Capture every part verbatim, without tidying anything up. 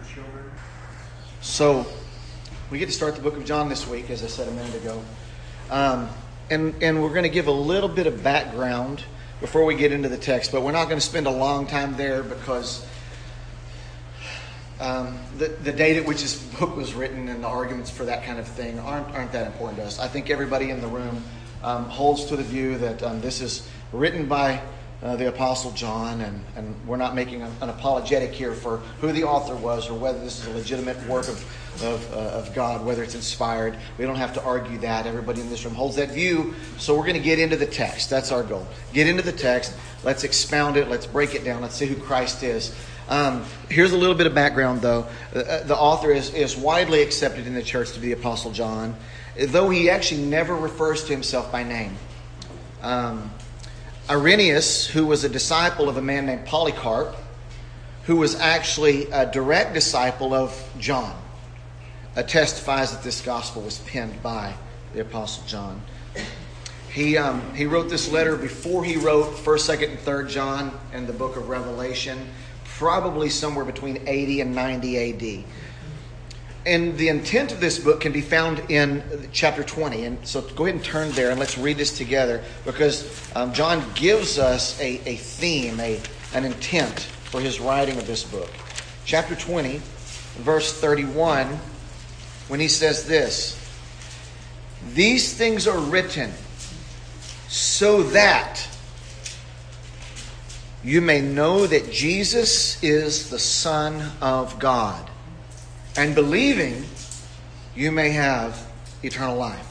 children. So, we get to start the book of John this week, as I said a minute ago. Um, and, and we're going to give a little bit of background before we get into the text, but we're not going to spend a long time there because um, the, the date at which this book was written and the arguments for that kind of thing aren't, aren't that important to us. I think everybody in the room um, holds to the view that um, this is written by Uh, the Apostle John, and, and we're not making a, an apologetic here for who the author was or whether this is a legitimate work of of, uh, of God, whether it's inspired. We don't have to argue that. Everybody in this room holds that view, so we're going to get into the text. That's our goal. Get into the text. Let's expound it. Let's break it down. Let's see who Christ is. Um, here's a little bit of background, though. Uh, the author is, is widely accepted in the church to be the Apostle John, though he actually never refers to himself by name. Um Irenaeus, who was a disciple of a man named Polycarp, who was actually a direct disciple of John, uh, testifies that this gospel was penned by the Apostle John. He um, he wrote this letter before he wrote first, second, and third John and the book of Revelation, probably somewhere between eighty and ninety A D. And the intent of this book can be found in chapter twenty. And so go ahead and turn there and let's read this together, because um, John gives us a, a theme, a an intent for his writing of this book. Chapter twenty, verse thirty-one, when he says this: "These things are written so that you may know that Jesus is the Son of God, and believing, you may have eternal life."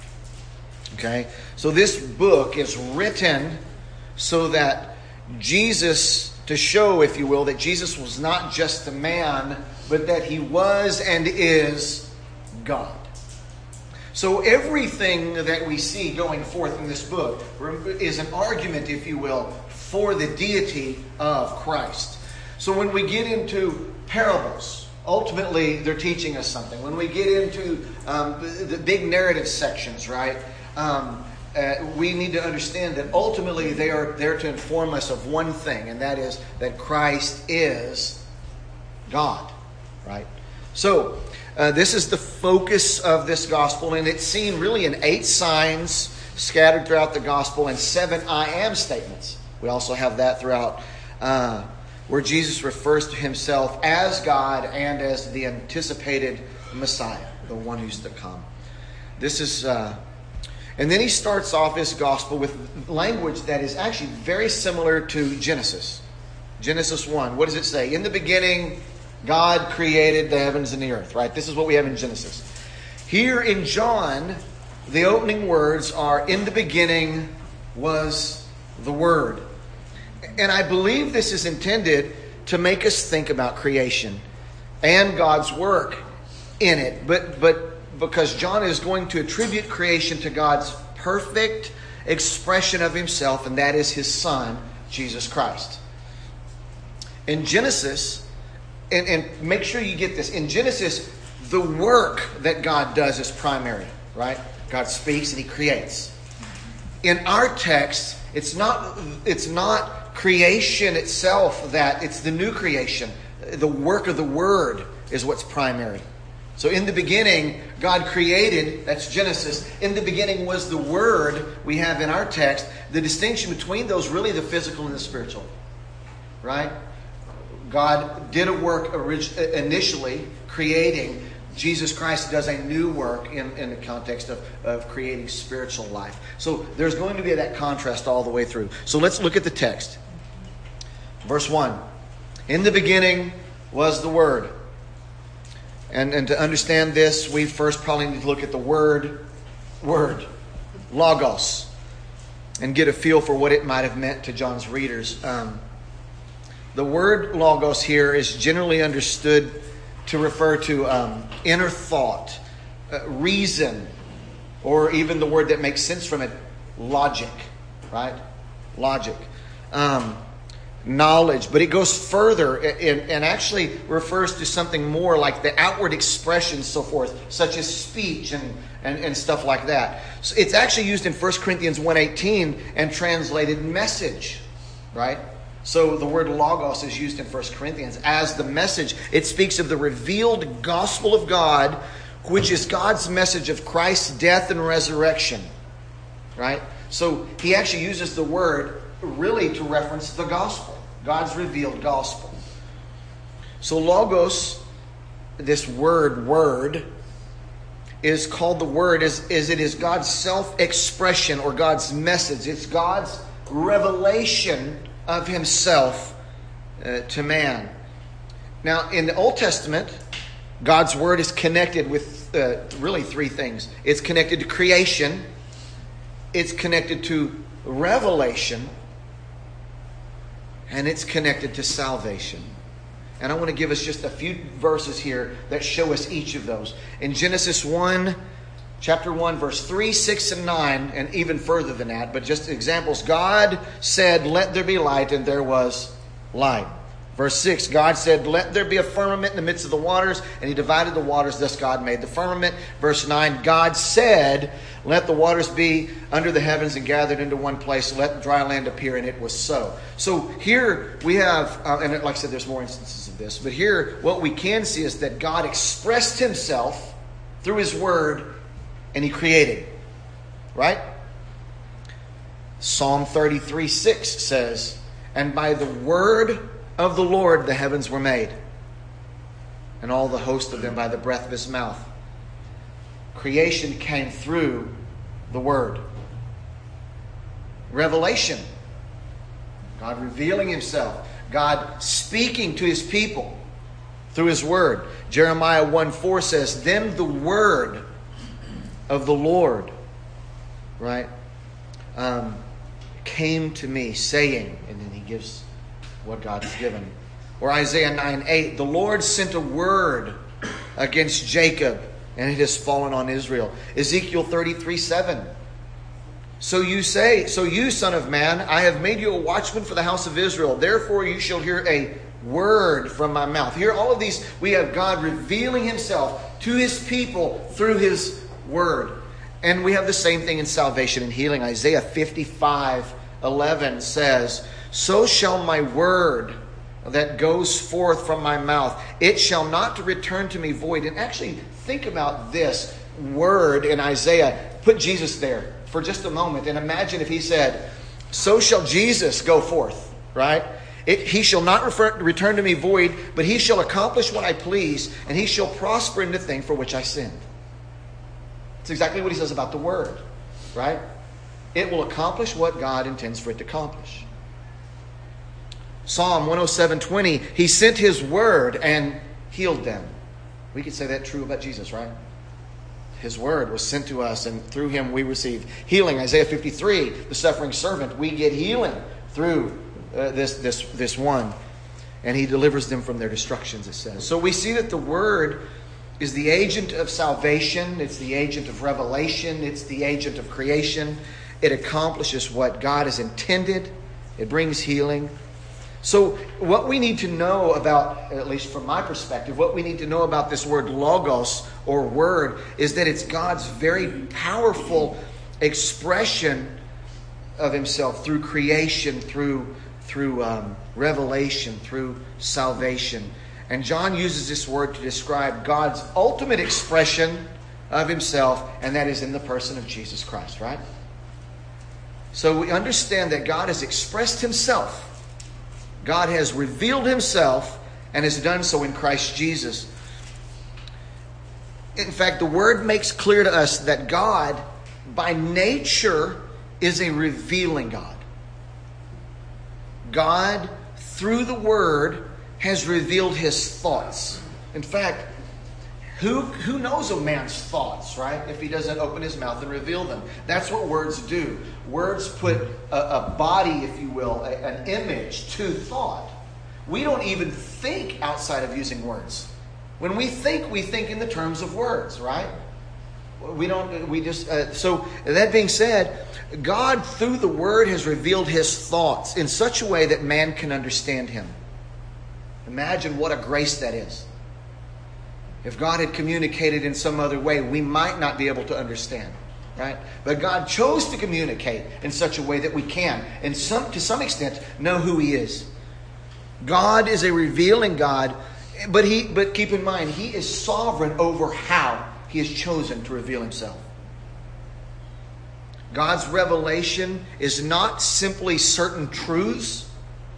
Okay? So this book is written so that Jesus, to show, if you will, that Jesus was not just a man, but that he was and is God. So everything that we see going forth in this book is an argument, if you will, for the deity of Christ. So when we get into parables, ultimately, they're teaching us something. When we get into um, the, the big narrative sections, right, um, uh, we need to understand that ultimately they are there to inform us of one thing, and that is that Christ is God, right? So, uh, this is the focus of this gospel, and it's seen really in eight signs scattered throughout the gospel and seven I am statements. We also have that throughout uh where Jesus refers to himself as God and as the anticipated Messiah, the one who's to come. This is, uh, and then he starts off his gospel with language that is actually very similar to Genesis. Genesis one, what does it say? In the beginning, God created the heavens and the earth, right? This is what we have in Genesis. Here in John, the opening words are, in the beginning was the Word. And I believe this is intended to make us think about creation and God's work in it. But but because John is going to attribute creation to God's perfect expression of himself, and that is his Son, Jesus Christ. In Genesis, and, and make sure you get this, in Genesis, the work that God does is primary, right? God speaks and he creates. In our text, it's not it's not creation itself, that it's the new creation. The work of the Word is what's primary. So in the beginning, God created, that's Genesis. In the beginning was the Word we have in our text. The distinction between those, really the physical and the spiritual. Right? God did a work orig- initially, creating. Jesus Christ does a new work in, in the context of, of creating spiritual life. So there's going to be that contrast all the way through. So let's look at the text. Verse one. In the beginning was the Word. And, and to understand this, we first probably need to look at the word, word, logos, and get a feel for what it might have meant to John's readers. Um, the word logos here is generally understood to refer to um, inner thought, uh, reason, or even the word that makes sense from it, logic, right? Logic. Um, knowledge. But it goes further and, and actually refers to something more like the outward expressions, so forth, such as speech and, and, and stuff like that. So it's actually used in First Corinthians one eighteen and translated message, right? So the word logos is used in First Corinthians as the message. It speaks of the revealed gospel of God, which is God's message of Christ's death and resurrection. Right? So he actually uses the word really to reference the gospel, God's revealed gospel. So logos, this word, word, is called the word as, as it is God's self-expression or God's message. It's God's revelation of himself uh, to man. Now, in the Old Testament, God's word is connected with uh, really three things. It's connected to creation. It's connected to revelation. And it's connected to salvation. And I want to give us just a few verses here that show us each of those. In Genesis one, chapter one, verse three, six, and nine, and even further than that, but just examples. God said, "Let there be light," and there was light. Verse six, God said, "Let there be a firmament in the midst of the waters," and he divided the waters, thus God made the firmament. Verse nine, God said, "Let the waters be under the heavens and gathered into one place. Let dry land appear," and it was so. So here we have, uh, and like I said, there's more instances of this, but here what we can see is that God expressed himself through his word and he created. Right? Psalm thirty-three six says, "And by the word of the Lord the heavens were made, and all the host of them by the breath of his mouth." Creation came through the word. Revelation, God revealing himself, God speaking to his people through his word. Jeremiah one four says, "Then the word of the Lord," right, um, "came to me, saying," and then he gives what God has given. Or Isaiah nine eight, "The Lord sent a word against Jacob, and it has fallen on Israel." Ezekiel thirty-three seven, So you say, so you, son of man, I have made you a watchman for the house of Israel. Therefore you shall hear a word from my mouth." Here, all of these, we have God revealing himself to his people through his word. And we have the same thing in salvation and healing. Isaiah fifty-five eleven says, "So shall my word that goes forth from my mouth, it shall not return to me void." And actually, think about this word in Isaiah. Put Jesus there for just a moment and imagine if he said, "So shall Jesus go forth," right? It, "he shall not refer, return to me void, but he shall accomplish what I please, and he shall prosper in the thing for which I sinned." It's exactly what he says about the word, right? It will accomplish what God intends for it to accomplish. Psalm one oh seven twenty, "He sent his word and healed them." We could say that true about Jesus, right? His word was sent to us, and through him we receive healing. Isaiah fifty-three, the suffering servant, we get healing through uh, this, this, this one. And he delivers them from their destructions, it says. So we see that the word is the agent of salvation. It's the agent of revelation. It's the agent of creation. It accomplishes what God has intended. It brings healing. So what we need to know about, at least from my perspective, what we need to know about this word logos or word is that it's God's very powerful expression of himself through creation, through, through um, revelation, through salvation. And John uses this word to describe God's ultimate expression of himself, and that is in the person of Jesus Christ, right? So we understand that God has expressed himself. God has revealed himself and has done so in Christ Jesus. In fact, the word makes clear to us that God, by nature, is a revealing God. God, through the word, has revealed his thoughts. In fact, who, who knows a man's thoughts, right? If he doesn't open his mouth and reveal them. That's what words do. Words put a, a body, if you will, a, an image to thought. We don't even think outside of using words. When we think, we think in the terms of words, right? We don't, we just, uh, so that being said, God through the word has revealed his thoughts in such a way that man can understand him. Imagine what a grace that is. If God had communicated in some other way, we might not be able to understand, right? But God chose to communicate in such a way that we can, and some, to some extent, know who he is. God is a revealing God, but he but keep in mind, He is sovereign over how He has chosen to reveal Himself. God's revelation is not simply certain truths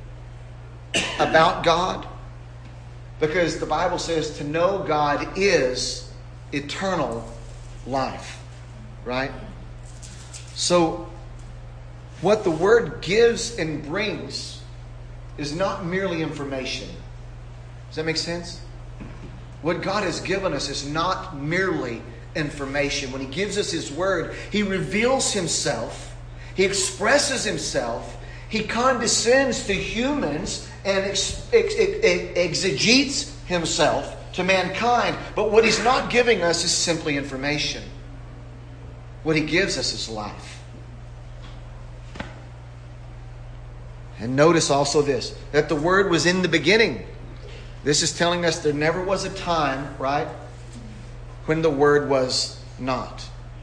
about God, because the Bible says to know God is eternal life, right? So what the Word gives and brings is not merely information. Does that make sense? What God has given us is not merely information. When He gives us His Word, He reveals Himself. He expresses Himself. He condescends to humans and ex- ex- ex- exegetes Himself to mankind. But what He's not giving us is simply information. What He gives us is life. And notice also this, that the Word was in the beginning. This is telling us there never was a time, right, when the Word was not.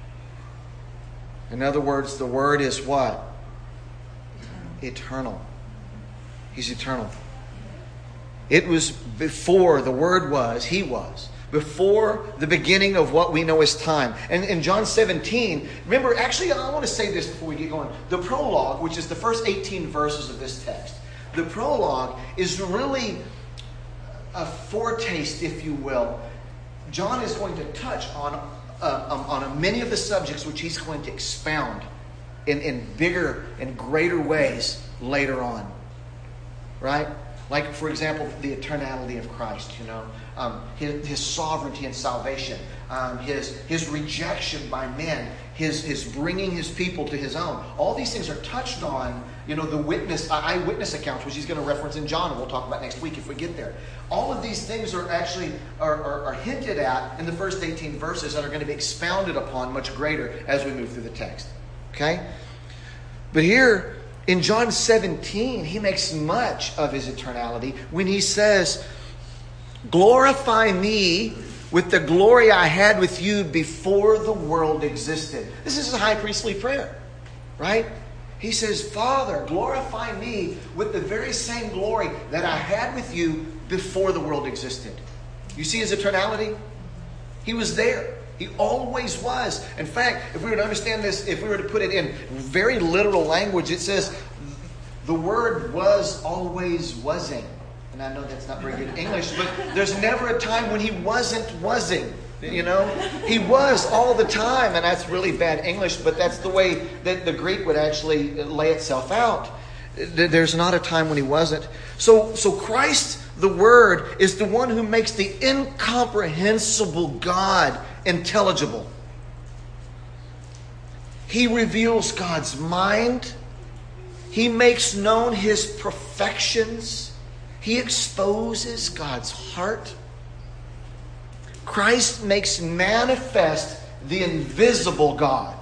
In other words, the Word is what? Eternal. He's eternal. It was before the Word was, He was. Before the beginning of what we know as time. And in John seventeen, remember, actually, I want to say this before we get going. The prologue, which is the first eighteen verses of this text, the prologue is really a foretaste, if you will. John is going to touch on uh, um, on many of the subjects which he's going to expound in, in bigger and greater ways later on. Right? Like, for example, the eternality of Christ, you know, um, his, his sovereignty and salvation, um, his his rejection by men, his his bringing His people to His own. All these things are touched on, you know, the witness, eyewitness accounts, which he's going to reference in John, and we'll talk about next week if we get there. All of these things are actually are, are, are hinted at in the first eighteen verses and are going to be expounded upon much greater as we move through the text. Okay? But here, in John seventeen, he makes much of His eternality when he says, "Glorify me with the glory I had with you before the world existed." This is a high priestly prayer, right? He says, "Father, glorify me with the very same glory that I had with you before the world existed." You see His eternality? He was there. He always was. In fact, if we were to understand this, if we were to put it in very literal language, it says, the Word was always wasing. And I know that's not very good English, but there's never a time when He wasn't wasing. You know? He was all the time. And that's really bad English, but that's the way that the Greek would actually lay itself out. There's not a time when He wasn't. So, so Christ, the Word, is the one who makes the incomprehensible God intelligible. He reveals God's mind. He makes known His perfections. He exposes God's heart. Christ makes manifest the invisible God.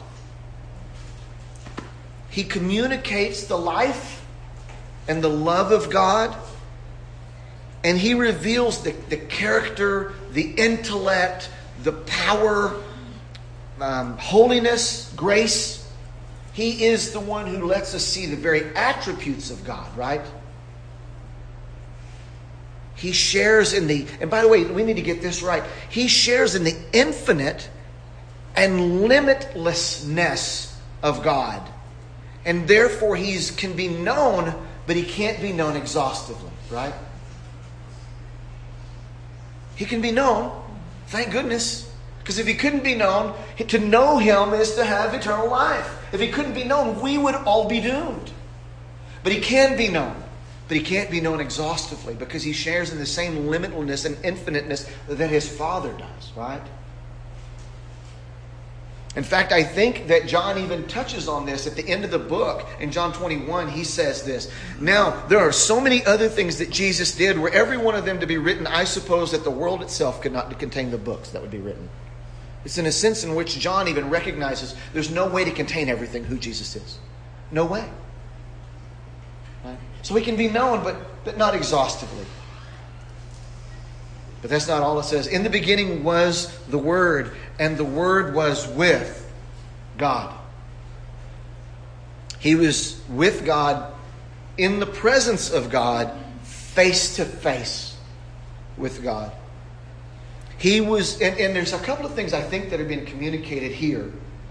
He communicates the life and the love of God. And He reveals the, the character, the intellect, the power, um, holiness, grace. He is the one who lets us see the very attributes of God, right? He shares in the, and by the way, we need to get this right. He shares in the infinite and limitlessness of God. And therefore, He can be known, but He can't be known exhaustively, right? He can be known, thank goodness. Because if He couldn't be known, to know Him is to have eternal life. If He couldn't be known, we would all be doomed. But He can be known. But He can't be known exhaustively because He shares in the same limitlessness and infiniteness that His Father does, right? In fact, I think that John even touches on this at the end of the book. In John twenty-one, he says this. Now, there are so many other things that Jesus did, were every one of them to be written, I suppose that the world itself could not contain the books that would be written. It's in a sense in which John even recognizes there's no way to contain everything who Jesus is. No way. Right? So He can be known, but, but not exhaustively. But that's not all it says. In the beginning was the Word, and the Word was with God. He was with God, in the presence of God, face to face with God. He was, and, and there's a couple of things I think that are being communicated here.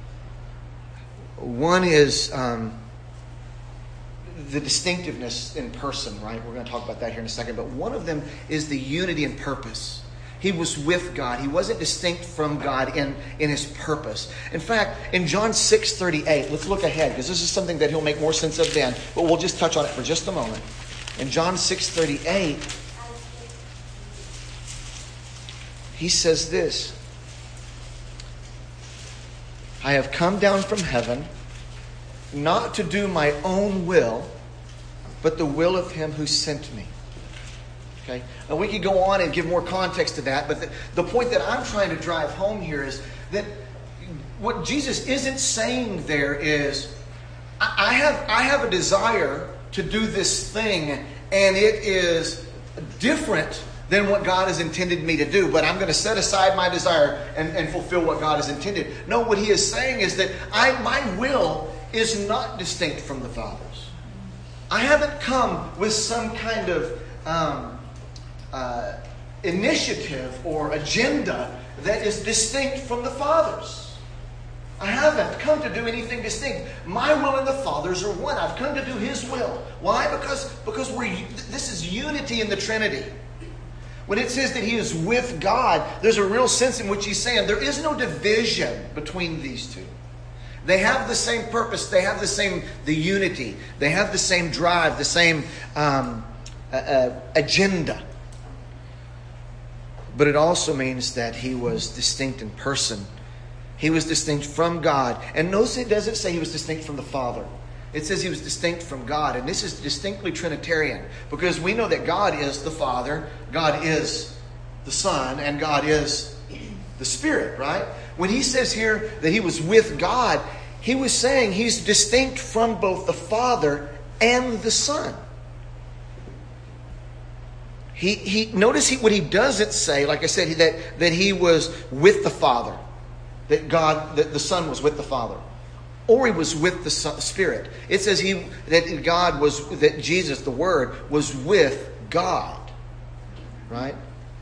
One is um, the distinctiveness in person, right? We're going to talk about that here in a second. But one of them is the unity in purpose. He was with God. He wasn't distinct from God in, in his purpose. In fact, in John six thirty-eight, let's look ahead, because this is something that he'll make more sense of then, but we'll just touch on it for just a moment. In John six thirty-eight, he says this: I have come down from heaven not to do my own will, but the will of him who sent me. Okay. Now we could go on and give more context to that, but the, the point that I'm trying to drive home here is that what Jesus isn't saying there is, I, I have I have a desire to do this thing, and it is different than what God has intended me to do, but I'm going to set aside my desire and, and fulfill what God has intended. No, what he is saying is that I my will is not distinct from the Father's. I haven't come with some kind of um, Uh, initiative or agenda that is distinct from the Father's. I haven't come to do anything distinct. My will and the Father's are one. I've come to do his will. Why? Because, because we're, this is unity in the Trinity. When it says that he is with God, there's a real sense in which he's saying there is no division between these two. They have the same purpose. They have the same the unity. They have the same drive, the same um, uh, uh, agenda. But it also means that he was distinct in person. He was distinct from God. And notice it doesn't say he was distinct from the Father. It says he was distinct from God. And this is distinctly Trinitarian, because we know that God is the Father, God is the Son, and God is the Spirit, right? When he says here that he was with God, he was saying he's distinct from both the Father and the Son. He, he notice he, what he doesn't say, like I said, he, that, that he was with the Father, that God, that the Son was with the Father, or he was with the Son, Spirit. It says he that God was, that Jesus, the Word, was with God, right?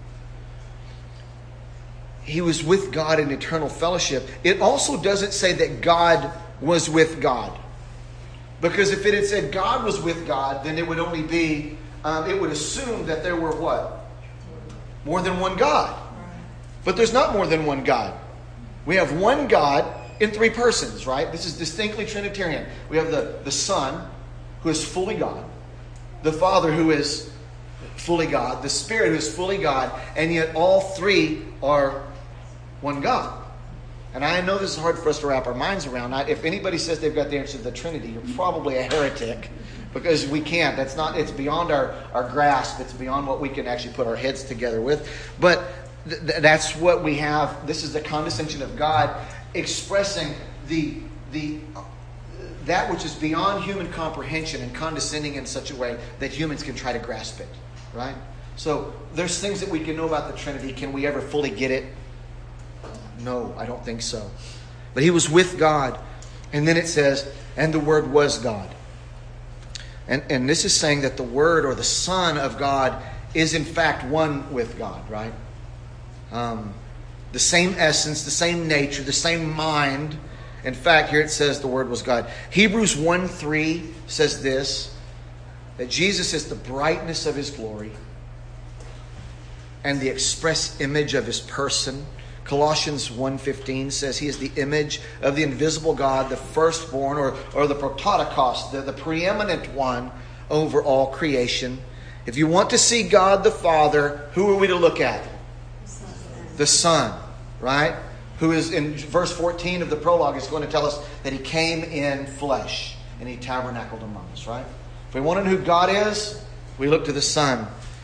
He was with God in eternal fellowship. It also doesn't say that God was with God, because if it had said God was with God, then it would only be. Um, it would assume that there were what? More than one God. But there's not more than one God. We have one God in three persons, right? This is distinctly Trinitarian. We have the, the Son, who is fully God. The Father, who is fully God. The Spirit, who is fully God. And yet all three are one God. And I know this is hard for us to wrap our minds around. If anybody says they've got the answer to the Trinity, you're probably a heretic. Because we can't. That's not. It's beyond our, our grasp. It's beyond what we can actually put our heads together with. But th- th- that's what we have. This is the condescension of God expressing the the uh, that which is beyond human comprehension and condescending in such a way that humans can try to grasp it. Right? So there's things that we can know about the Trinity. Can we ever fully get it? No, I don't think so. But he was with God. And then it says, and the Word was God. And, and this is saying that the Word, or the Son of God, is in fact one with God, right? Um, the same essence, the same nature, the same mind. In fact, here it says the Word was God. Hebrews one three says this, that Jesus is the brightness of his glory and the express image of his person. Colossians one fifteen says he is the image of the invisible God, the firstborn, or, or the prototokos, the, the preeminent one over all creation. If you want to see God the Father, who are we to look at? The Son, right? Who is in verse fourteen of the prologue is going to tell us that he came in flesh and he tabernacled among us, right? If we want to know who God is, we look to the Son.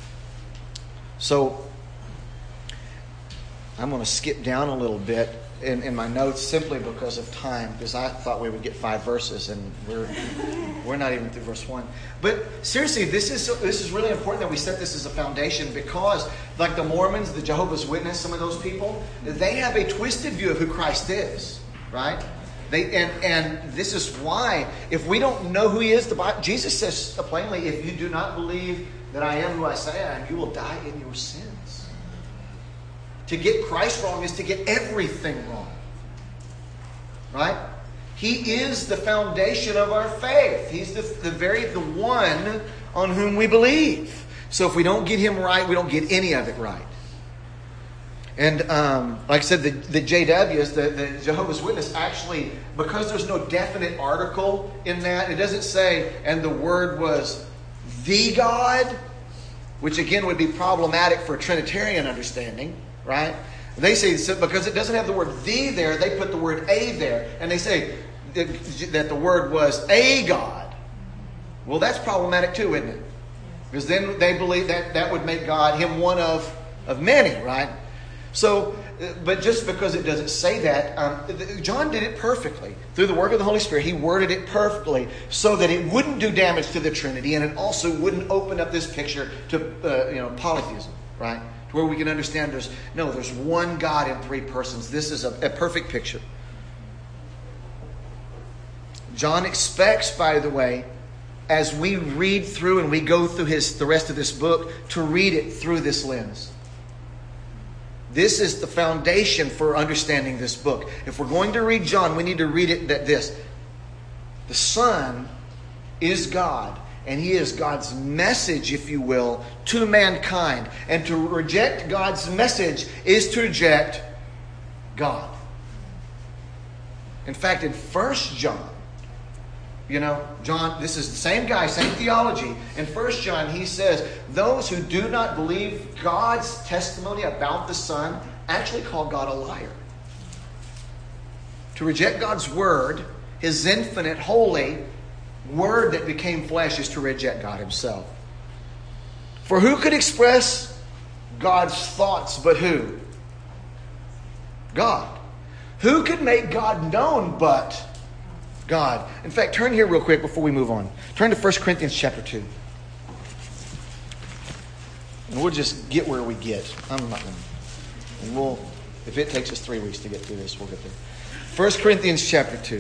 So I'm going to skip down a little bit in, in my notes simply because of time, because I thought we would get five verses and we're we're not even through verse one. But seriously, this is this is really important that we set this as a foundation, because like the Mormons, the Jehovah's Witnesses, some of those people, they have a twisted view of who Christ is, right? They and and this is why if we don't know who he is, the Bible, Jesus says plainly, if you do not believe that I am who I say I am, you will die in your sins. To get Christ wrong is to get everything wrong. Right? He is the foundation of our faith. He's the, the very the one on whom we believe. So if we don't get Him right, we don't get any of it right. And um, like I said, the, the J Ws, the, the Jehovah's Witness, actually, because there's no definite article in that, it doesn't say, and the Word was the God, which again would be problematic for a Trinitarian understanding, right? They say, so because it doesn't have the word the there, they put the word a there. And they say that, that the word was a God. Well, that's problematic too, isn't it? Because then they believe that that would make God, Him one of, of many, right? So, but just because it doesn't say that, um, John did it perfectly. Through the work of the Holy Spirit, he worded it perfectly so that it wouldn't do damage to the Trinity, and it also wouldn't open up this picture to uh, you know polytheism, right? To where we can understand there's no, there's one God in three persons. This is a, a perfect picture. John expects, by the way, as we read through and we go through his the rest of this book, to read it through this lens. This is the foundation for understanding this book. If we're going to read John, we need to read it that this. The Son is God, and He is God's message, if you will, to mankind. And to reject God's message is to reject God. In fact, in First John, you know, John, this is the same guy, same theology. In First John, he says, those who do not believe God's testimony about the Son actually call God a liar. To reject God's word, His infinite, holy word that became flesh, is to reject God Himself. For who could express God's thoughts but who? God. Who could make God known but God? In fact, turn here real quick before we move on. Turn to First Corinthians chapter two. And we'll just get where we get. I'm not going to. And we'll, if it takes us three weeks to get through this, we'll get there. First Corinthians chapter two.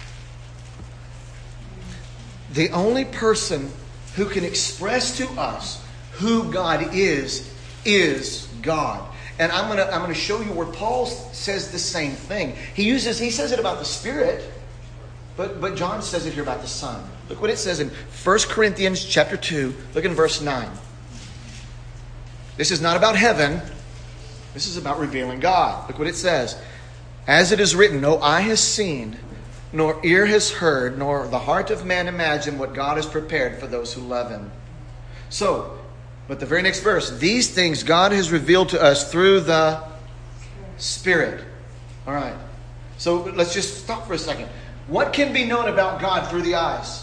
The only person who can express to us who God is, is God. And I'm going to I'm going to show you where Paul says the same thing. He uses he says it about the Spirit. But but John says it here about the Son. Look what it says in First Corinthians chapter two. Look in verse nine. This is not about heaven. This is about revealing God. Look what it says. As it is written, no eye has seen, nor ear has heard, nor the heart of man imagined what God has prepared for those who love Him. So, but the very next verse. These things God has revealed to us through the Spirit. All right. So let's just stop for a second. What can be known about God through the eyes?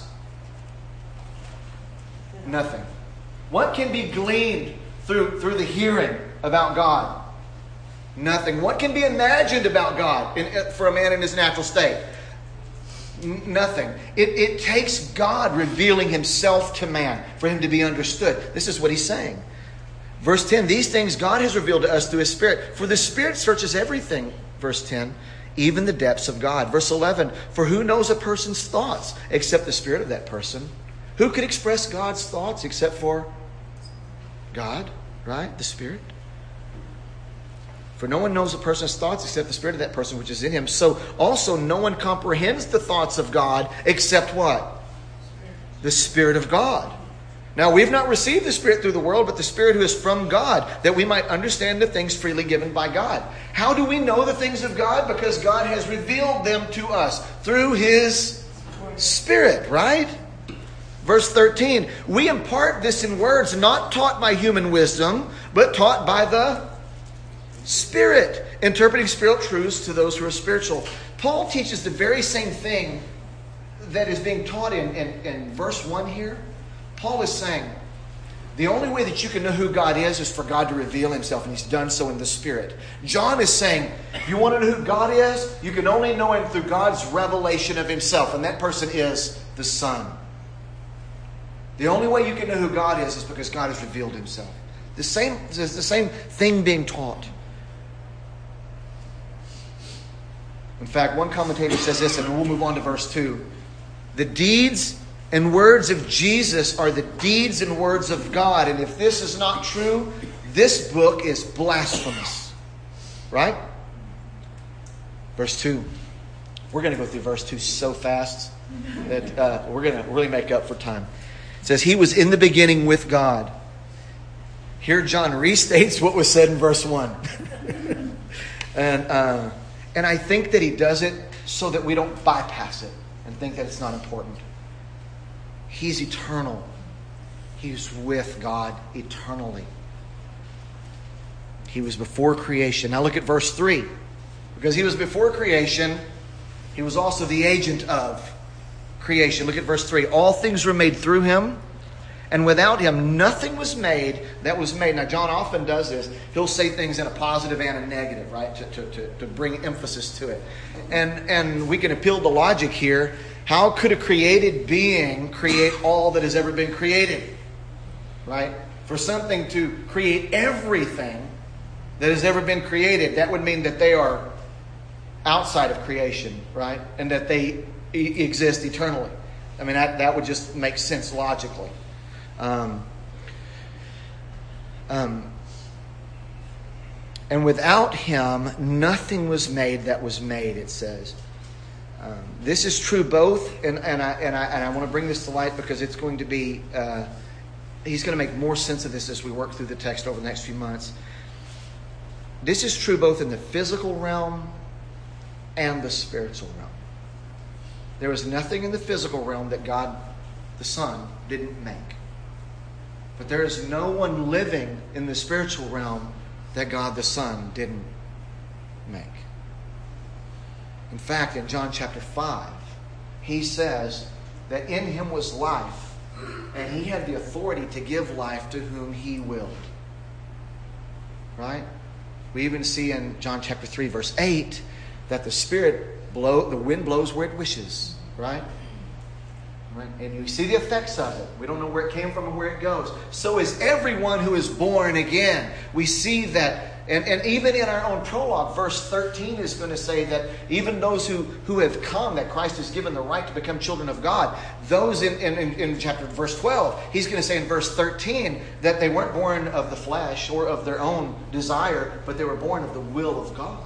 Nothing. What can be gleaned through, through the hearing about God? Nothing. What can be imagined about God in, for a man in his natural state? N- nothing. It, it takes God revealing Himself to man for Him to be understood. This is what he's saying. Verse ten, these things God has revealed to us through His Spirit. For the Spirit searches everything, verse ten, even the depths of God. Verse eleven, for who knows a person's thoughts except the spirit of that person? Who could express God's thoughts except for God, right? The Spirit. For no one knows a person's thoughts except the spirit of that person which is in him. So also no one comprehends the thoughts of God except what? The Spirit of God. Now we've not received the Spirit through the world, but the Spirit who is from God, that we might understand the things freely given by God. How do we know the things of God? Because God has revealed them to us through His Spirit, right? Verse thirteen, we impart this in words not taught by human wisdom, but taught by the Spirit, interpreting spiritual truths to those who are spiritual. Paul teaches the very same thing that is being taught in, in, in verse one here. Paul is saying, the only way that you can know who God is is for God to reveal Himself, and He's done so in the Spirit. John is saying, you want to know who God is? You can only know Him through God's revelation of Himself, and that person is the Son. The only way you can know who God is is because God has revealed Himself. The same, it's the same thing being taught. In fact, one commentator says this, and we'll move on to verse two. The deeds And words of Jesus are the deeds and words of God. And if this is not true, this book is blasphemous. Right? Verse two. We're going to go through verse two so fast that uh, we're going to really make up for time. It says, He was in the beginning with God. Here John restates what was said in verse one. and uh, and I think that he does it so that we don't bypass it and think that it's not important. He's eternal. He's with God eternally. He was before creation. Now look at verse three. Because he was before creation, he was also the agent of creation. Look at verse three. All things were made through him, and without him nothing was made that was made. Now John often does this. He'll say things in a positive and a negative, right? To, to, to, to bring emphasis to it. And, and we can appeal to logic here. How could a created being create all that has ever been created? Right? For something to create everything that has ever been created, that would mean that they are outside of creation, right? And that they e- exist eternally. I mean, that, that would just make sense logically. Um, um, and without him, nothing was made that was made, it says. Um, this is true both, and, and, I, and, I, and I want to bring this to light because it's going to be, uh, he's going to make more sense of this as we work through the text over the next few months. This is true both in the physical realm and the spiritual realm. There was nothing in the physical realm that God the Son didn't make. But there is no one living in the spiritual realm that God the Son didn't make. In fact, in John chapter five, he says that in him was life, and he had the authority to give life to whom he willed. Right? We even see in John chapter three, verse eight, that the Spirit blow, the wind blows where it wishes, right? Right? And you see the effects of it. We don't know where it came from and where it goes. So is everyone who is born again. We see that, and, and even in our own prologue, verse thirteen is going to say that even those who, who have come, that Christ has given the right to become children of God, those in, in, in chapter verse twelve, he's going to say in verse thirteen that they weren't born of the flesh or of their own desire, but they were born of the will of God.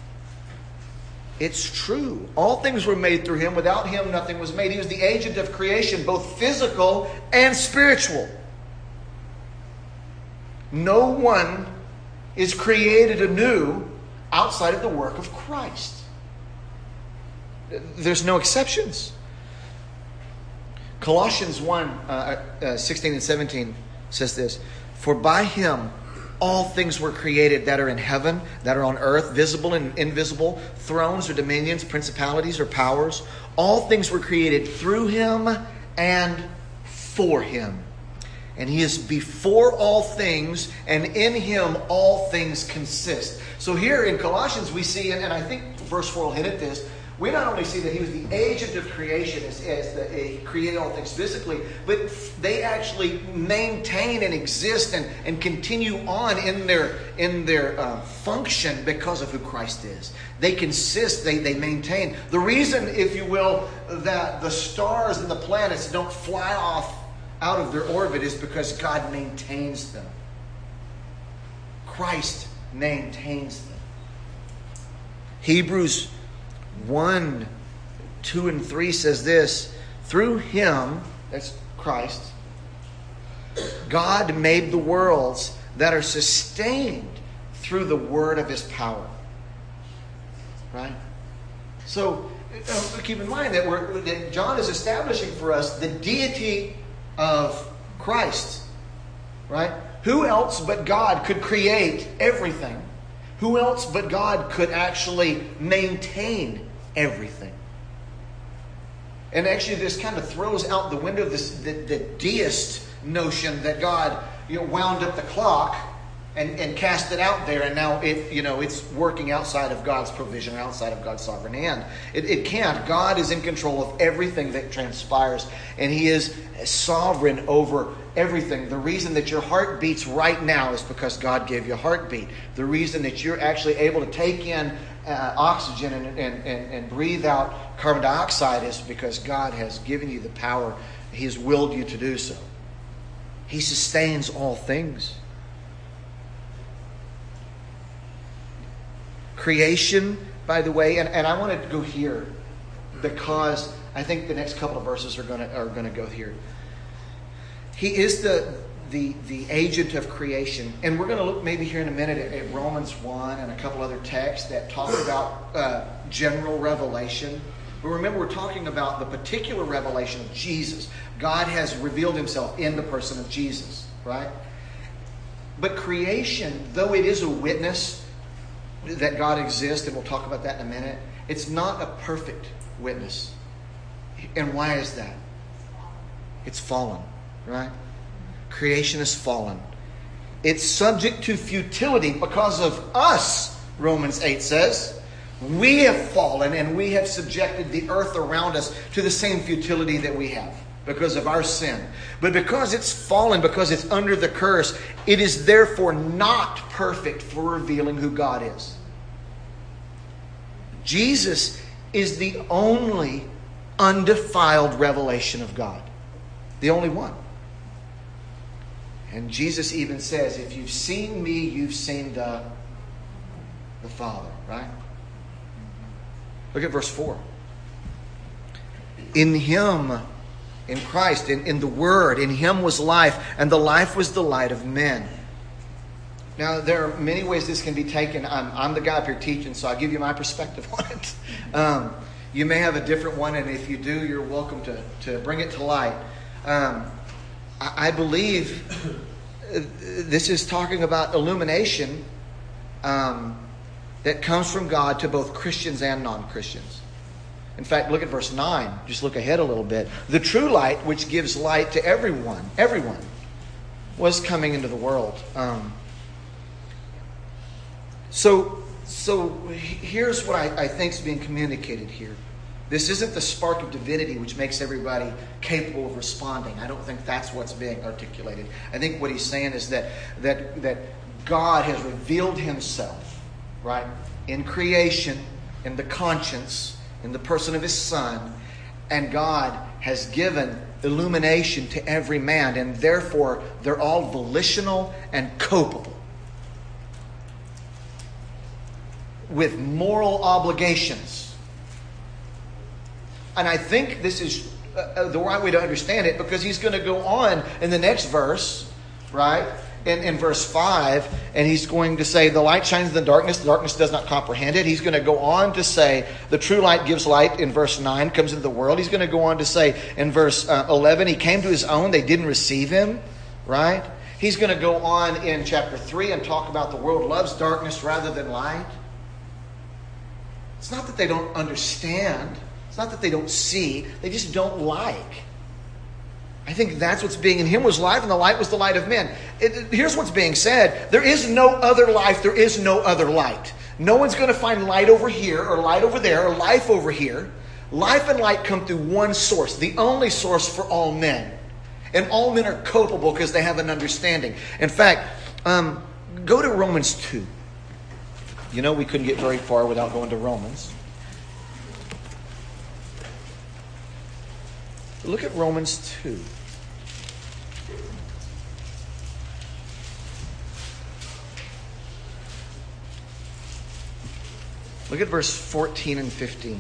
It's true. All things were made through him. Without him, nothing was made. He was the agent of creation, both physical and spiritual. No one is created anew outside of the work of Christ. There's no exceptions. Colossians one, uh, uh, sixteen and seventeen says this, For by him all things were created that are in heaven, that are on earth, visible and invisible, thrones or dominions, principalities or powers. All things were created through him and for him. And he is before all things, and in him all things consist. So here in Colossians we see, and I think verse four will hit at this, we not only see that he was the agent of creation as, as the, he created all things physically, but they actually maintain and exist and, and continue on in their in their uh, function because of who Christ is. They consist, they, they maintain. The reason, if you will, that the stars and the planets don't fly off out of their orbit is because God maintains them. Christ maintains them. Hebrews one, two, and three says this, through him, that's Christ, God made the worlds that are sustained through the word of his power. Right? So uh, keep in mind that, we're, that John is establishing for us the deity of Christ. Right? Who else but God could create everything? Who else but God could actually maintain everything? And actually this kind of throws out the window this the, the deist notion that God, you know, wound up the clock and, and cast it out there, and now it, you know, it's working outside of God's provision, outside of God's sovereign hand. It, it can't. God is in control of everything that transpires, and he is sovereign over everything. The reason that your heart beats right now is because God gave you a heartbeat. The reason that you're actually able to take in uh, oxygen and, and, and, and breathe out carbon dioxide is because God has given you the power. He has willed you to do so. He sustains all things. Creation, by the way, and, and I want to go here because I think the next couple of verses are going to are going to go here. He is the the the agent of creation, and we're going to look maybe here in a minute at, at Romans one and a couple other texts that talk about uh, general revelation. But remember, we're talking about the particular revelation of Jesus. God has revealed himself in the person of Jesus, right? But creation, though it is a witness that God exists, and we'll talk about that in a minute, it's not a perfect witness. And why is that? It's fallen, right? Creation is fallen. It's subject to futility because of us, Romans eight says. We have fallen and we have subjected the earth around us to the same futility that we have because of our sin. But because it's fallen, because it's under the curse, it is therefore not perfect for revealing who God is. Jesus is the only undefiled revelation of God. The only one. And Jesus even says, if you've seen me, you've seen the, the Father, right? Look at verse four. In him, in Christ, in, in the Word, in him was life, and the life was the light of men. Now, there are many ways this can be taken. I'm, I'm the guy up here teaching, so I'll give you my perspective on it. Um, you may have a different one, and if you do, you're welcome to, to bring it to light. Um, I, I believe this is talking about illumination um, that comes from God to both Christians and non-Christians. In fact, look at verse nine. Just look ahead a little bit. The true light, which gives light to everyone, everyone, was coming into the world. Um, so, so here's what I, I think is being communicated here. This isn't the spark of divinity which makes everybody capable of responding. I don't think that's what's being articulated. I think what he's saying is that that that God has revealed himself, right, in creation, in the conscience, in the person of his Son, and God has given illumination to every man, and therefore they're all volitional and culpable with moral obligations. And I think this is uh, the right way to understand it, because he's going to go on in the next verse, right? In, in verse five, and he's going to say, the light shines in the darkness, the darkness does not comprehend it. He's going to go on to say, the true light gives light in verse nine, comes into the world. He's going to go on to say in verse uh, eleven, he came to his own, they didn't receive him, right? He's going to go on in chapter three and talk about the world loves darkness rather than light. It's not that they don't understand. It's not that they don't see. They just don't like. I think that's what's being, in him was life, and the light was the light of men. It, it, here's what's being said. There is no other life. There is no other light. No one's going to find light over here or light over there or life over here. Life and light come through one source, the only source for all men. And all men are culpable because they have an understanding. In fact, um, go to Romans two. You know we couldn't get very far without going to Romans. Look at Romans two. Look at verse fourteen and fifteen.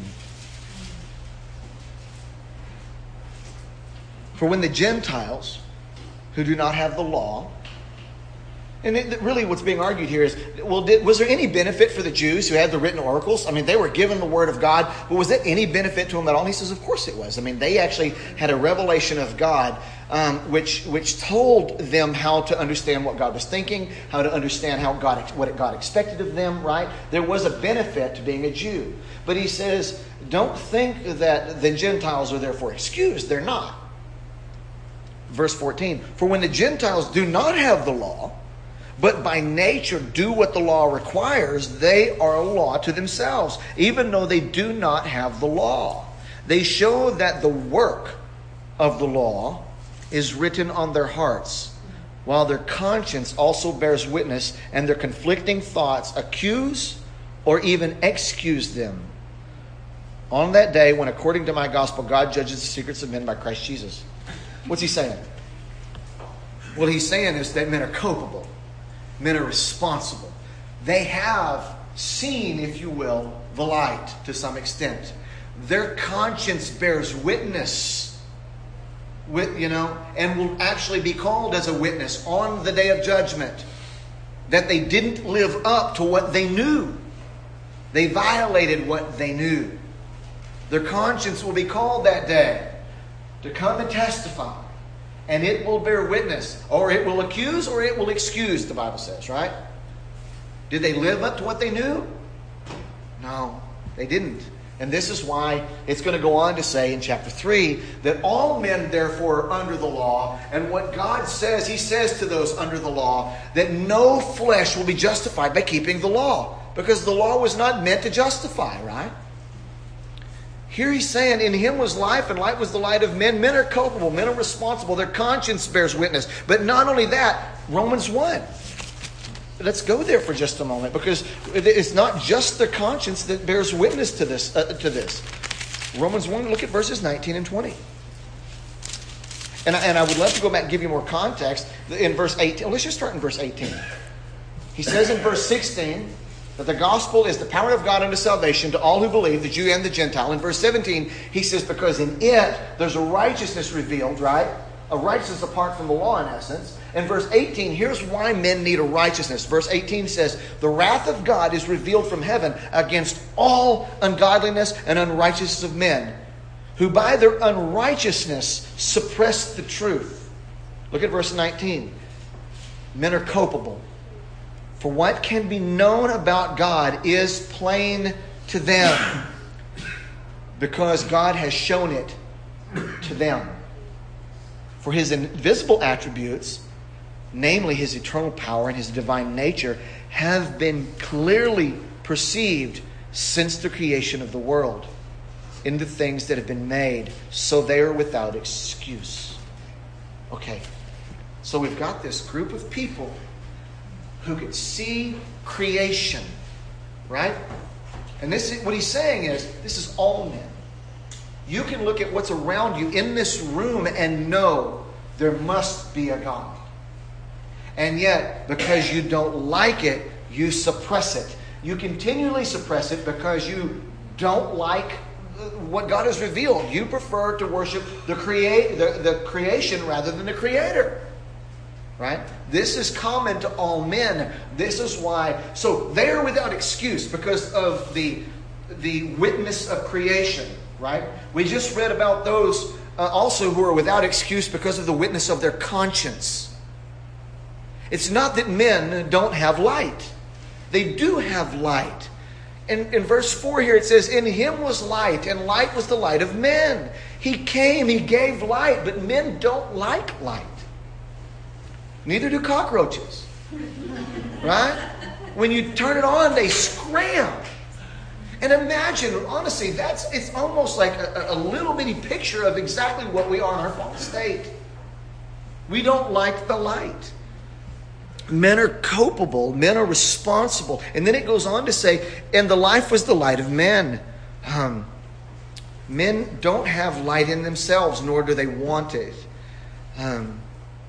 For when the Gentiles, who do not have the law, and it, really what's being argued here is, well, did, was there any benefit for the Jews who had the written oracles? I mean, they were given the word of God, but was there any benefit to them at all? And he says, of course it was. I mean, they actually had a revelation of God um, which which told them how to understand what God was thinking, how to understand how God what God expected of them, right? There was a benefit to being a Jew. But he says, don't think that the Gentiles are therefore excused. They're not. Verse fourteen, for when the Gentiles do not have the law, but by nature do what the law requires, they are a law to themselves, even though they do not have the law. They show that the work of the law is written on their hearts, while their conscience also bears witness, and their conflicting thoughts accuse or even excuse them. On that day when, according to my gospel, God judges the secrets of men by Christ Jesus. What's he saying? What he's saying is that men are culpable. Men are responsible. They have seen, if you will, the light to some extent. Their conscience bears witness with, you know, and will actually be called as a witness on the day of judgment that they didn't live up to what they knew. They violated what they knew. Their conscience will be called that day to come and testify. And it will bear witness. Or it will accuse or it will excuse, the Bible says, right? Did they live up to what they knew? No, they didn't. And this is why it's going to go on to say in chapter three that all men therefore are under the law. And what God says, He says to those under the law that no flesh will be justified by keeping the law. Because the law was not meant to justify, right? Here He's saying, in Him was life, and light was the light of men. Men are culpable. Men are responsible. Their conscience bears witness. But not only that, Romans one. Let's go there for just a moment, because it's not just the conscience that bears witness to this. Uh, to this. Romans one, look at verses nineteen and twenty. And I, and I would love to go back and give you more context. In verse eighteen, let's just start in verse eighteen. He says in verse sixteen... that the gospel is the power of God unto salvation to all who believe, the Jew and the Gentile. In verse seventeen, he says, because in it there's a righteousness revealed, right? A righteousness apart from the law, in essence. In verse eighteen, here's why men need a righteousness. Verse eighteen says, the wrath of God is revealed from heaven against all ungodliness and unrighteousness of men, who by their unrighteousness suppress the truth. Look at verse nineteen. Men are culpable. For what can be known about God is plain to them, because God has shown it to them. For His invisible attributes, namely His eternal power and His divine nature, have been clearly perceived since the creation of the world in the things that have been made, so they are without excuse. Okay, so we've got this group of people who could see creation, right? And this is what he's saying is, this is all men. You can look at what's around you in this room and know there must be a God. And yet, because you don't like it, you suppress it. You continually suppress it because you don't like what God has revealed. You prefer to worship the create the, the creation rather than the Creator. Right? This is common to all men. This is why. So they are without excuse because of the, the witness of creation. Right? We just read about those uh, also who are without excuse because of the witness of their conscience. It's not that men don't have light. They do have light. In, in verse four here it says, in Him was light, and light was the light of men. He came, He gave light, but men don't like light. Neither do cockroaches. Right? When you turn it on, they scram. And imagine, honestly, that's it's almost like a, a little bitty picture of exactly what we are in our fallen state. We don't like the light. Men are culpable. Men are responsible. And then it goes on to say, and the life was the light of men. Um, men don't have light in themselves, nor do they want it. Um,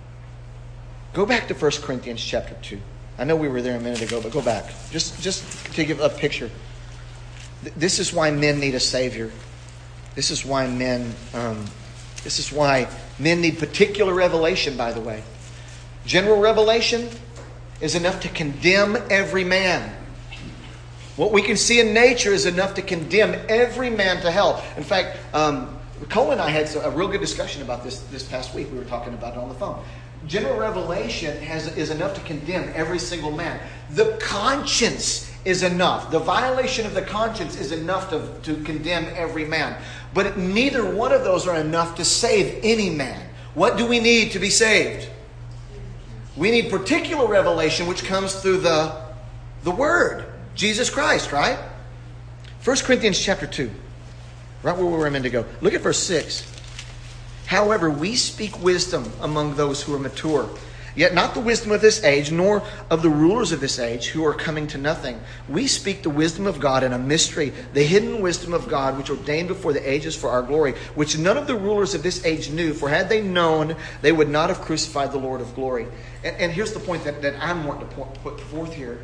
Go back to First Corinthians chapter two. I know we were there a minute ago, but go back. Just, just to give a picture. This is why men need a Savior. This is why men, um, this is why men need particular revelation, by the way. General revelation is enough to condemn every man. What we can see in nature is enough to condemn every man to hell. In fact, um, Cole and I had a real good discussion about this this past week. We were talking about it on the phone. General revelation has, is enough to condemn every single man. The conscience is enough. The violation of the conscience is enough to, to condemn every man. But neither one of those are enough to save any man. What do we need to be saved? We need particular revelation, which comes through the, the Word. Jesus Christ, right? First Corinthians chapter two. Right where we were meant to go. Look at verse six. However, we speak wisdom among those who are mature. Yet not the wisdom of this age, nor of the rulers of this age, who are coming to nothing. We speak the wisdom of God in a mystery, the hidden wisdom of God, which ordained before the ages for our glory, which none of the rulers of this age knew. For had they known, they would not have crucified the Lord of glory. And, and here's the point that, that I'm wanting to put forth here.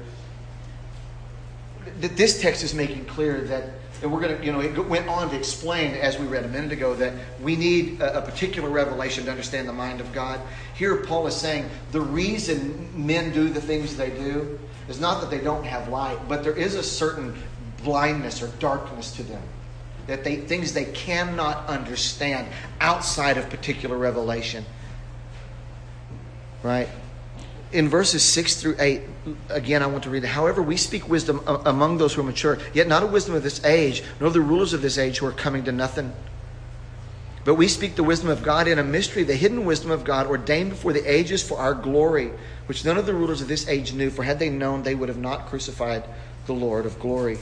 That this text is making clear that, and we're going to, you know, it went on to explain, as we read a minute ago, that we need a, a particular revelation to understand the mind of God. Here Paul is saying the reason men do the things they do is not that they don't have light, but there is a certain blindness or darkness to them. That they things they cannot understand outside of particular revelation. Right? In verses six through eight, again, I want to read it. However, we speak wisdom among those who are mature, yet not a wisdom of this age, nor of the rulers of this age who are coming to nothing. But we speak the wisdom of God in a mystery, the hidden wisdom of God, ordained before the ages for our glory, which none of the rulers of this age knew, for had they known, they would have not crucified the Lord of glory.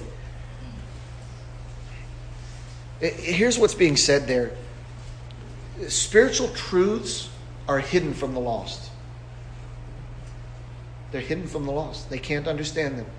Here's what's being said there. Spiritual truths are hidden from the lost. They're hidden from the lost. They can't understand them.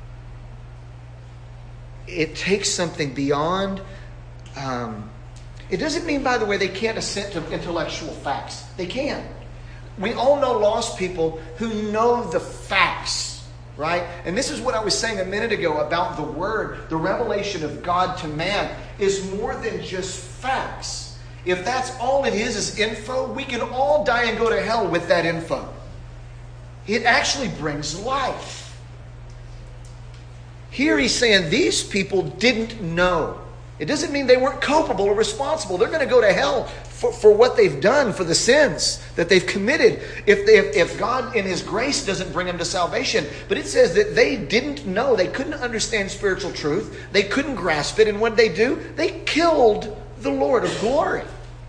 It takes something beyond... Um, it doesn't mean, by the way, they can't assent to intellectual facts. They can. We all know lost people who know the facts, right? And this is what I was saying a minute ago about the Word. The revelation of God to man is more than just facts. If that's all it is, is info, we can all die and go to hell with that info. It actually brings life. Here he's saying these people didn't know. It doesn't mean they weren't culpable or responsible. They're going to go to hell for, for what they've done, for the sins that they've committed, if, they, if, if God in His grace doesn't bring them to salvation. But it says that they didn't know. They couldn't understand spiritual truth. They couldn't grasp it. And what did they do? They killed the Lord of glory.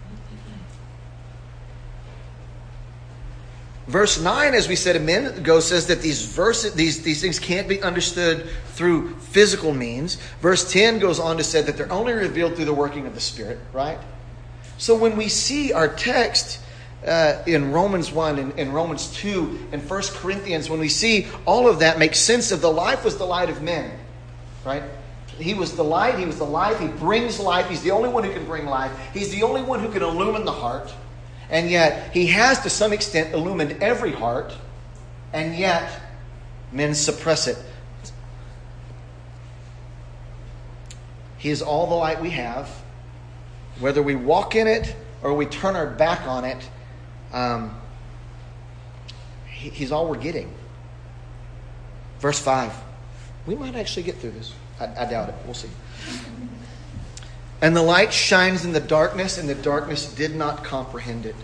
Verse nine, as we said a minute ago, says that these verses, these, these things can't be understood through physical means. Verse ten goes on to say that they're only revealed through the working of the Spirit, right? So when we see our text uh, in Romans one and in Romans two and First Corinthians, when we see all of that make sense of the life was the light of men, right? He was the light, He was the life, He brings life, He's the only one who can bring life. He's the only one who can illumine the heart. And yet, He has to some extent illumined every heart, and yet men suppress it. He is all the light we have. Whether we walk in it or we turn our back on it, um, he, He's all we're getting. Verse five. We might actually get through this. I, I doubt it. We'll see. And the light shines in the darkness, and the darkness did not comprehend it.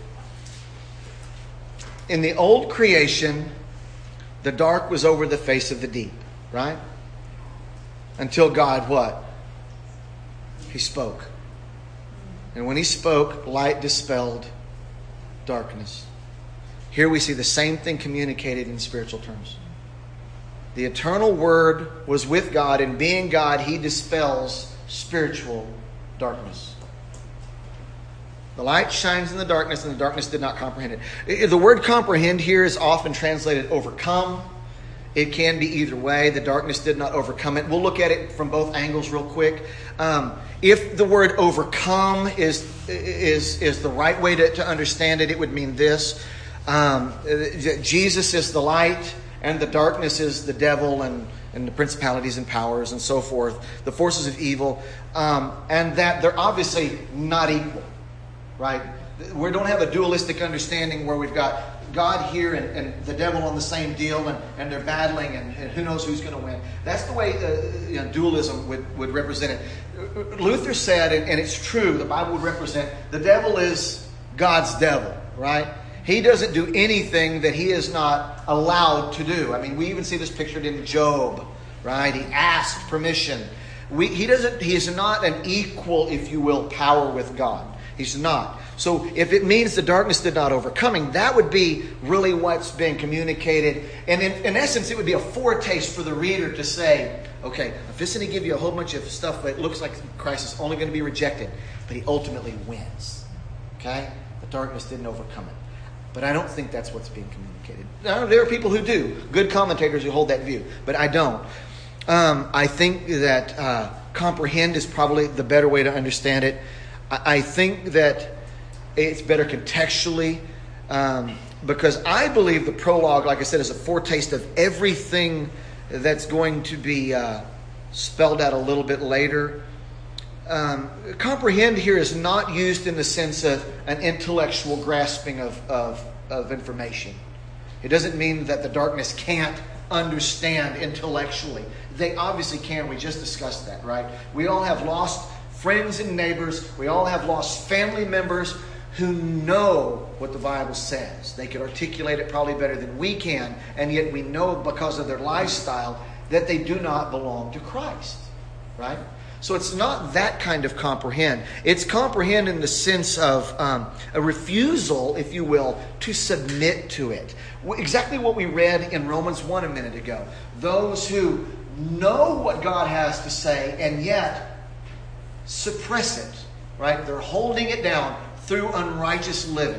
In the old creation, the dark was over the face of the deep, right? Until God, what? He spoke. And when He spoke, light dispelled darkness. Here we see the same thing communicated in spiritual terms. The eternal Word was with God, and being God, He dispels spiritual darkness. The light shines in the darkness, and the darkness did not comprehend it. The word comprehend here is often translated overcome. It can be either way. The darkness did not overcome it. We'll look at it from both angles real quick. Um, if the word overcome is is is the right way to, to understand it, it would mean this. Um, Jesus is the light, and the darkness is the devil and and the principalities and powers and so forth, the forces of evil, um, and that they're obviously not equal, right? We don't have a dualistic understanding where we've got God here and, and the devil on the same deal, and, and they're battling, and, and who knows who's going to win. That's the way uh, you know, dualism would, would represent it. Luther said, and, and it's true, the Bible would represent, the devil is God's devil, right? He doesn't do anything that he is not allowed to do. I mean, we even see this pictured in Job, right? He asked permission. We, he doesn't. He is not an equal, if you will, power with God. He's not. So if it means the darkness did not overcoming, that would be really what's being communicated. And in, in essence, it would be a foretaste for the reader to say, okay, I'm just going to give you a whole bunch of stuff that looks like Christ is only going to be rejected, but He ultimately wins. Okay? The darkness didn't overcome it. But I don't think that's what's being communicated. Now, there are people who do. Good commentators who hold that view. But I don't. Um, I think that uh, comprehend is probably the better way to understand it. I, I think that it's better contextually. Um, because I believe the prologue, like I said, is a foretaste of everything that's going to be uh, spelled out a little bit later. Um, comprehend here is not used in the sense of an intellectual grasping of, of, of information. It doesn't mean that the darkness can't understand intellectually. They obviously can. We just discussed that, right? We all have lost friends and neighbors. We all have lost family members who know what the Bible says. They can articulate it probably better than we can, and yet we know because of their lifestyle that they do not belong to Christ, right? So it's not that kind of comprehend. It's comprehend in the sense of um, a refusal, if you will, to submit to it. Exactly what we read in Romans one a minute ago. Those who know what God has to say and yet suppress it, right? They're holding it down through unrighteous living.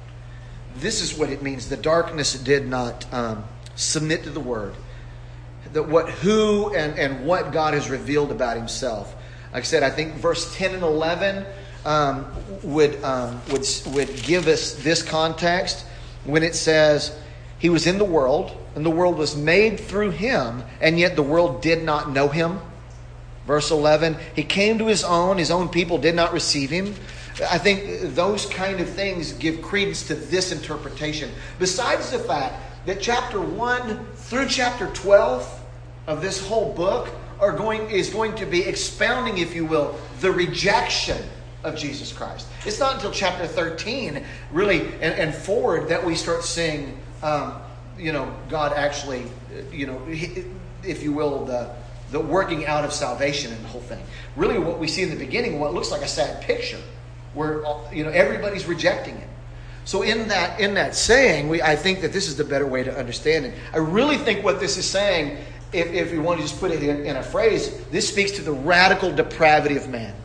This is what it means. The darkness did not um, submit to the word. That what, who, and, and what God has revealed about Himself. Like I said, I think verse ten and eleven um, would um, would would give us this context when it says, "He was in the world, and the world was made through Him, and yet the world did not know Him." Verse eleven, "He came to His own; His own people did not receive Him." I think those kind of things give credence to this interpretation. Besides the fact that chapter one through chapter twelve of this whole book are going is going to be expounding, if you will, the rejection of Jesus Christ. It's not until chapter thirteen, really, and, and forward, that we start seeing, um, you know, God actually, you know, if you will, the the working out of salvation and the whole thing. Really, what we see in the beginning, what looks like a sad picture, where, you know, everybody's rejecting it. So in that in that saying, we I think that this is the better way to understand it. I really think what this is saying, if, if you want to just put it in, in a phrase, this speaks to the radical depravity of man.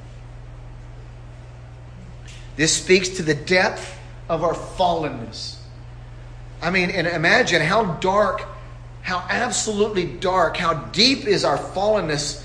This speaks to the depth of our fallenness. I mean, and imagine how dark, how absolutely dark, how deep is our fallenness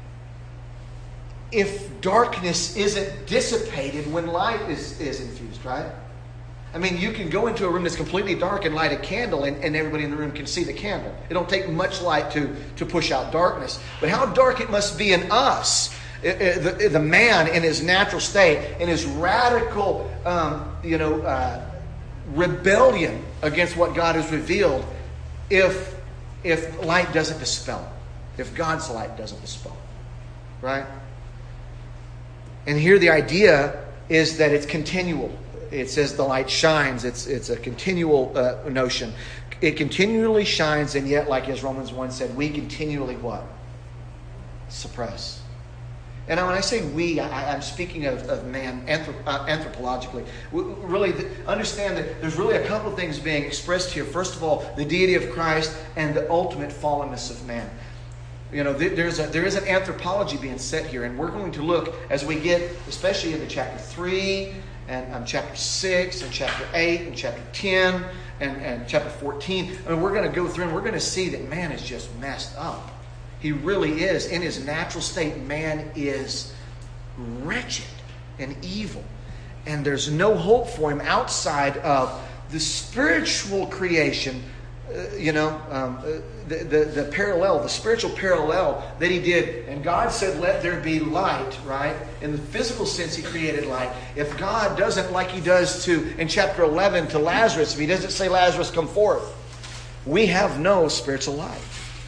if darkness isn't dissipated when light is, is infused, right? I mean, you can go into a room that's completely dark and light a candle, and, and everybody in the room can see the candle. It don't take much light to, to push out darkness. But how dark it must be in us, the, the man in his natural state, in his radical, um, you know, uh, rebellion against what God has revealed, if if light doesn't dispel it, if God's light doesn't dispel it, right? And here the idea is that it's continual. It says the light shines. It's it's a continual uh, notion. It continually shines, and yet, like as Romans one said, we continually what? Suppress. And when I say we, I, I'm speaking of, of man anthrop, uh, anthropologically. We really understand that there's really a couple of things being expressed here. First of all, the deity of Christ and the ultimate fallenness of man. You know, there's a, there is an anthropology being set here, and we're going to look as we get, especially into chapter three, and um, chapter six, and chapter eight, and chapter ten, and, and chapter fourteen. I mean, we're going to go through and we're going to see that man is just messed up. He really is. In his natural state, man is wretched and evil. And there's no hope for him outside of the spiritual creation, uh, you know, um, uh, the, the, the parallel, the spiritual parallel that he did. And God said, let there be light, right? In the physical sense, he created light. If God doesn't, like he does to in chapter eleven to Lazarus, if he doesn't say, Lazarus, come forth, we have no spiritual light.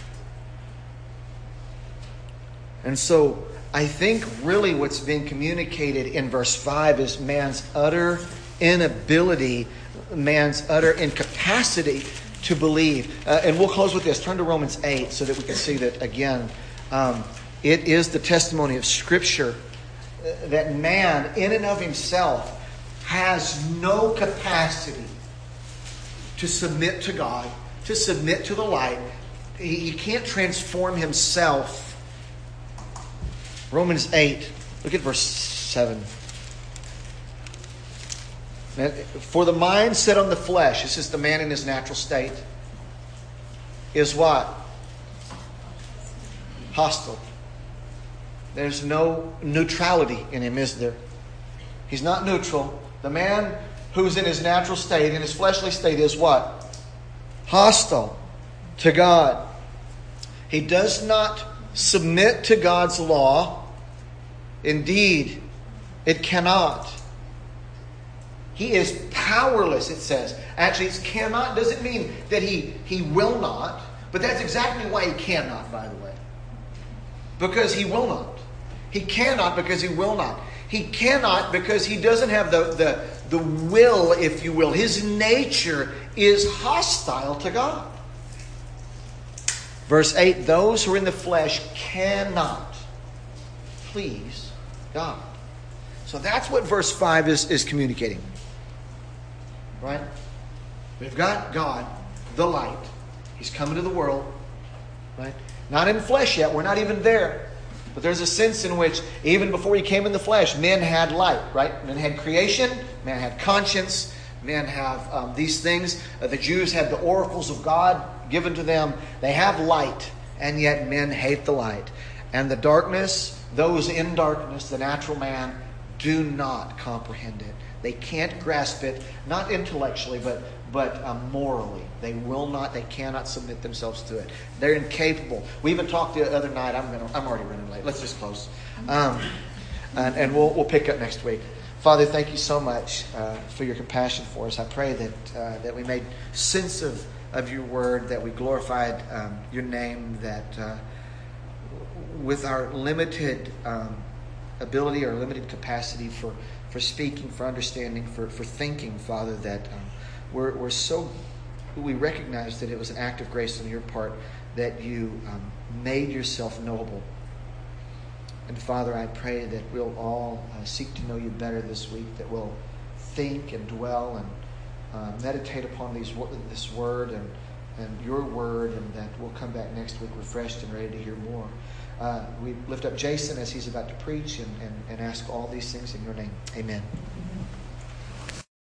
And so I think really what's being communicated in verse five is man's utter inability, man's utter incapacity to believe. Uh, and we'll close with this. Turn to Romans eight so that we can see that again. Um, it is the testimony of Scripture that man in and of himself has no capacity to submit to God, to submit to the light. He, he can't transform himself. Romans eight, look at verse seven. For the mind set on the flesh, this is the man in his natural state, is what? Hostile. There's no neutrality in him, is there? He's not neutral. The man who's in his natural state, in his fleshly state, is what? Hostile to God. He does not submit to God's law. Indeed, it cannot. He is powerless, it says. Actually, it's cannot doesn't mean that he, he will not, but that's exactly why he cannot, by the way. Because he will not. He cannot because he will not. He cannot because he doesn't have the, the, the will, if you will. His nature is hostile to God. Verse eight, those who are in the flesh cannot please God. So that's what verse five is, is communicating. Right? We've got God, the light. He's come into the world. Right? Not in flesh yet. We're not even there. But there's a sense in which, even before he came in the flesh, men had light. Right? Men had creation. Men had conscience. Men have um, these things. Uh, the Jews had the oracles of God given to them. They have light. And yet men hate the light. And the darkness, those in darkness, the natural man, do not comprehend it. They can't grasp it, not intellectually, but but um, morally. They will not, they cannot submit themselves to it. They're incapable. We even talked the other night. I'm gonna, I'm already running late. Let's just close. Um, and, and we'll we'll pick up next week. Father, thank you so much uh, for your compassion for us. I pray that uh, that we made sense of, of your word, that we glorified um, your name, that uh, with our limited um, ability or limited capacity for, for speaking, for understanding, for, for thinking, Father, that um, we're, we're so, we recognize that it was an act of grace on your part that you um, made yourself knowable. And Father, I pray that we'll all uh, seek to know you better this week, that we'll think and dwell and uh, meditate upon these this word and, and your word, and that we'll come back next week refreshed and ready to hear more. Uh, we lift up Jason as he's about to preach and, and, and ask all these things in your name. Amen.